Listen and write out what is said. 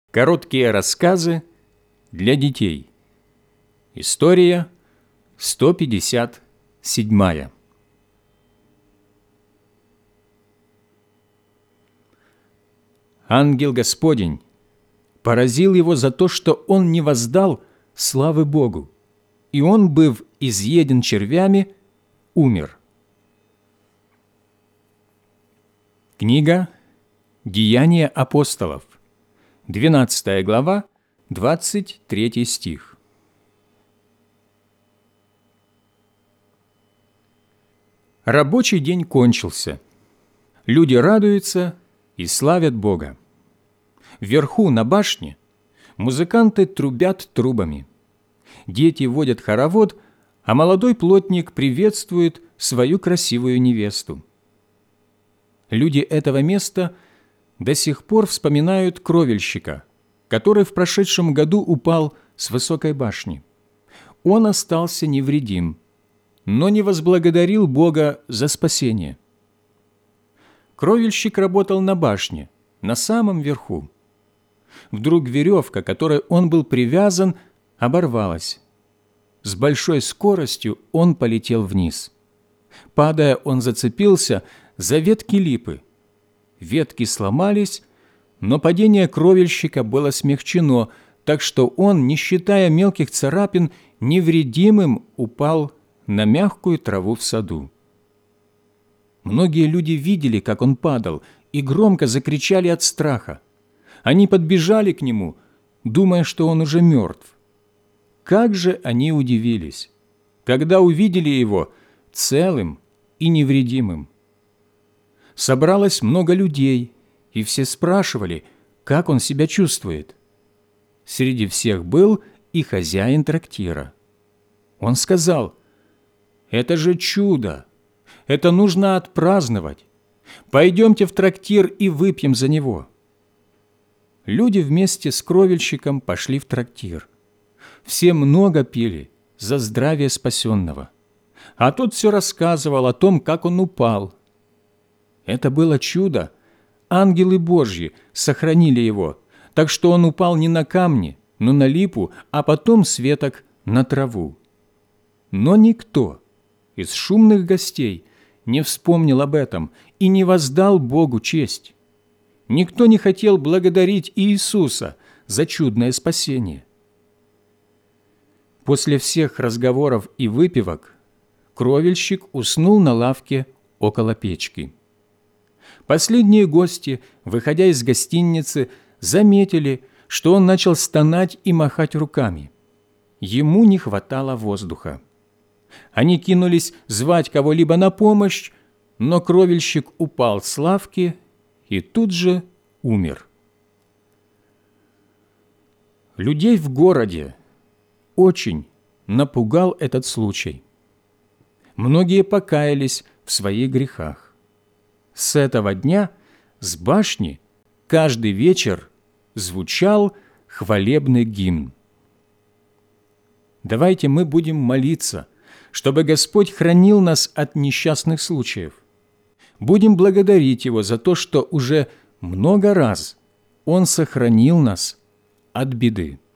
Короткие рассказы для детей. История 157. Ангел Господень поразил его за то, что он не воздал славы Богу, и он, быв изъеден червями, умер. Книга «Деяния апостолов», 12 глава, 23 стих. Рабочий день кончился. Люди радуются и славят Бога. Вверху, на башне, музыканты трубят трубами. Дети водят хоровод, а молодой плотник приветствует свою красивую невесту. Люди этого места до сих пор вспоминают кровельщика, который в прошедшем году упал с высокой башни. Он остался невредим, но не возблагодарил Бога за спасение. Кровельщик работал на башне, на самом верху. Вдруг веревка, к которой он был привязан, оборвалась. С большой скоростью он полетел вниз. Падая, он зацепился за ветки липы. Ветки сломались, но падение кровельщика было смягчено, так что он, не считая мелких царапин, невредимым упал на мягкую траву в саду. Многие люди видели, как он падал, и громко закричали от страха. Они подбежали к нему, думая, что он уже мертв. Как же они удивились, когда увидели его целым и невредимым. Собралось много людей, и все спрашивали, как он себя чувствует. Среди всех был и хозяин трактира. Он сказал: «Это же чудо! Это нужно отпраздновать! Пойдемте в трактир и выпьем за него!» Люди вместе с кровельщиком пошли в трактир. Все много пили за здравие спасенного, а тот все рассказывал о том, как он упал. Это было чудо. Ангелы Божьи сохранили его, так что он упал не на камни, но на липу, а потом с веток на траву. Но никто из шумных гостей не вспомнил об этом и не воздал Богу честь. Никто не хотел благодарить Иисуса за чудное спасение. После всех разговоров и выпивок кровельщик уснул на лавке около печки. Последние гости, выходя из гостиницы, заметили, что он начал стонать и махать руками. Ему не хватало воздуха. Они кинулись звать кого-либо на помощь, но кровельщик упал с лавки и тут же умер. Людей в городе очень напугал этот случай. Многие покаялись в своих грехах. С этого дня с башни каждый вечер звучал хвалебный гимн. Давайте мы будем молиться, чтобы Господь хранил нас от несчастных случаев. Будем благодарить Его за то, что уже много раз Он сохранил нас от беды.